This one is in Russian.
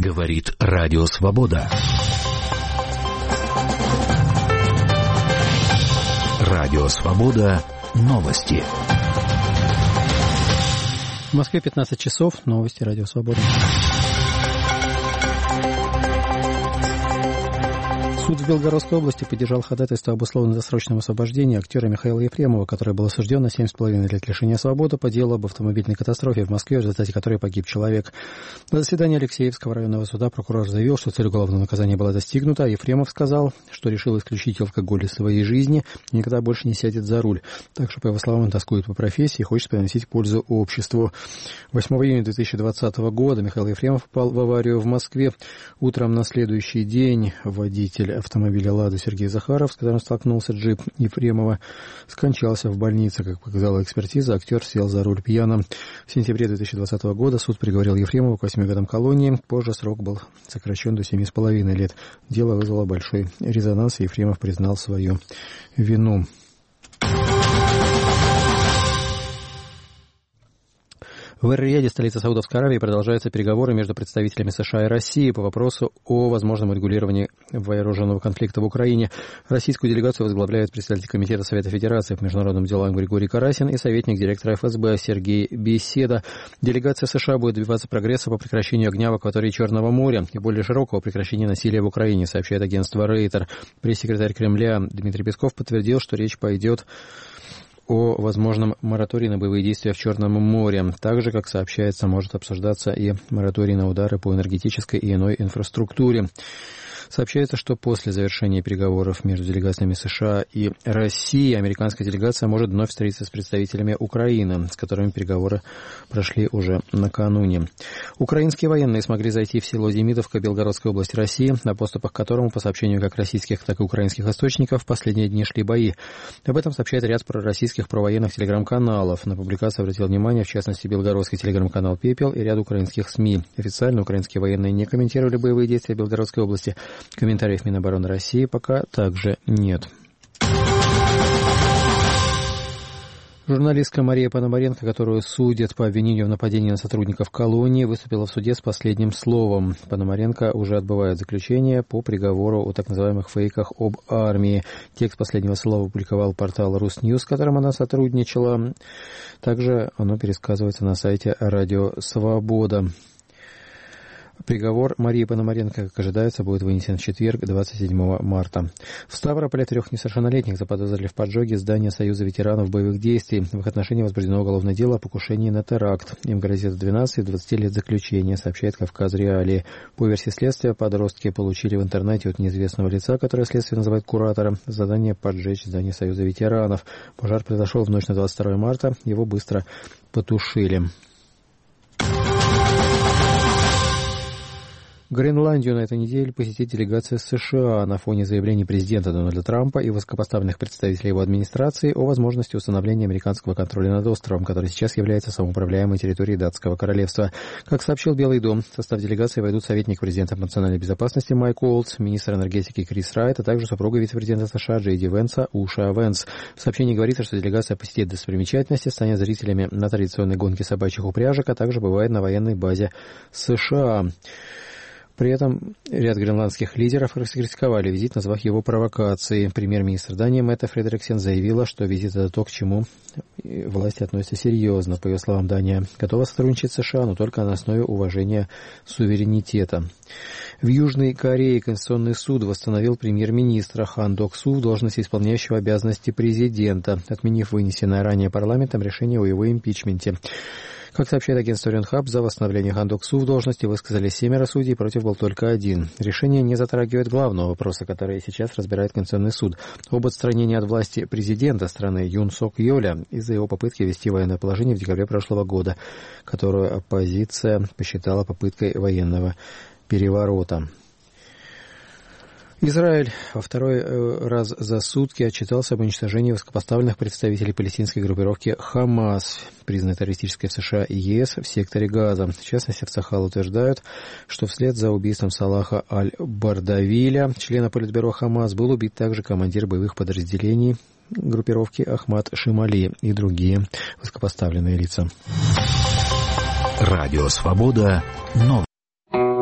Говорит Радио Свобода. Радио Свобода. Новости. В Москве 15 часов. Новости Радио Свобода. Суд в Белгородской области поддержал ходатайство об условно-досрочном освобождении актера Михаила Ефремова, который был осужден на 7,5 лет лишения свободы по делу об автомобильной катастрофе в Москве, в результате которой погиб человек. На заседании Алексеевского районного суда прокурор заявил, что цель уголовного наказания была достигнута, а Ефремов сказал, что решил исключить алкоголь из своей жизни и никогда больше не сядет за руль. Так что, по его словам, он тоскует по профессии и хочет приносить пользу обществу. 8 июня 2020 года Михаил Ефремов попал в аварию в Москве. Утром на следующий день водитель автомобиля «Лада» Сергей Захаров, с которым столкнулся джип Ефремова, скончался в больнице. Как показала экспертиза, актер сел за руль пьяным. В сентябре 2020 года суд приговорил Ефремова к 8 годам колонии. Позже срок был сокращен до 7,5 лет. Дело вызвало большой резонанс, и Ефремов признал свою вину. В Эр-Рияде, столице Саудовской Аравии, продолжаются переговоры между представителями США и России по вопросу о возможном урегулировании вооруженного конфликта в Украине. Российскую делегацию возглавляют представитель Комитета Совета Федерации по международным делам Григорий Карасин и советник директора ФСБ Сергей Беседа. Делегация США будет добиваться прогресса по прекращению огня в акватории Черного моря и более широкого прекращения насилия в Украине, сообщает агентство Рейтер. Пресс-секретарь Кремля Дмитрий Песков подтвердил, что речь пойдет о возможном моратории на боевые действия в Черном море. Также, как сообщается, может обсуждаться и мораторий на удары по энергетической и иной инфраструктуре. Сообщается, что после завершения переговоров между делегациями США и России американская делегация может вновь встретиться с представителями Украины, с которыми переговоры прошли уже накануне. Украинские военные смогли зайти в село Демидовка Белгородской области России, на подступах к которому, по сообщению как российских, так и украинских источников, в последние дни шли бои. Об этом сообщает ряд пророссийских провоенных телеграм-каналов. На публикацию обратил внимание, в частности, белгородский телеграм-канал «Пепел» и ряд украинских СМИ. Официально украинские военные не комментировали боевые действия в Белгородской области. Комментариев Минобороны России пока также нет. Журналистка Мария Пономаренко, которую судят по обвинению в нападении на сотрудников колонии, выступила в суде с последним словом. Пономаренко уже отбывает заключение по приговору о так называемых фейках об армии. Текст последнего слова опубликовал портал Русньюз, с которым она сотрудничала. Также оно пересказывается на сайте Радио Свобода. Приговор Марии Пономаренко, как ожидается, будет вынесен в четверг, 27 марта. В Ставрополе 3 несовершеннолетних заподозрили в поджоге здания Союза ветеранов боевых действий. В их отношении возбуждено уголовное дело о покушении на теракт. Им грозит 12 и 20 лет заключения, сообщает Кавказ Реалии. По версии следствия, подростки получили в интернете от неизвестного лица, которое следствие называет куратором, задание поджечь здание Союза ветеранов. Пожар произошел в ночь на 22 марта. Его быстро потушили. Гренландию на этой неделе посетит делегация США на фоне заявлений президента Дональда Трампа и высокопоставленных представителей его администрации о возможности установления американского контроля над островом, который сейчас является самоуправляемой территорией Датского королевства. Как сообщил Белый дом, в состав делегации войдут советник президента по национальной безопасности Майк Уолтс, министр энергетики Крис Райт, а также супруга вице-президента США Джей Ди Венса Уша Венс. В сообщении говорится, что делегация посетит достопримечательности, станет зрителями на традиционной гонке собачьих упряжек, а также бывает на военной базе США. При этом ряд гренландских лидеров раскритиковали визит, назвав его провокацией. Премьер-министр Дании Метте Фредериксен заявила, что визит – это то, к чему власти относятся серьезно. По ее словам, Дания готова сотрудничать с США, но только на основе уважения суверенитета. В Южной Корее Конституционный суд восстановил премьер-министра Хан Док-Су в должности исполняющего обязанности президента, отменив вынесенное ранее парламентом решение о его импичменте. Как сообщает агентство Ренхаб, за восстановление Хан Док-Су в должности высказали 7 судей, против был только 1. Решение не затрагивает главного вопроса, который сейчас разбирает Конституционный суд, об отстранении от власти президента страны Юн Сок Йоля из-за его попытки ввести военное положение в декабре прошлого года, которую оппозиция посчитала попыткой военного переворота. Израиль во второй раз за сутки отчитался об уничтожении высокопоставленных представителей палестинской группировки «Хамас», признанной террористической в США и ЕС, в секторе Газа. В частности, в Цахал утверждают, что вслед за убийством Салаха Аль-Бардавиля, члена политбюро «Хамас», был убит также командир боевых подразделений группировки Ахмад Шимали и другие высокопоставленные лица. Радио Свобода.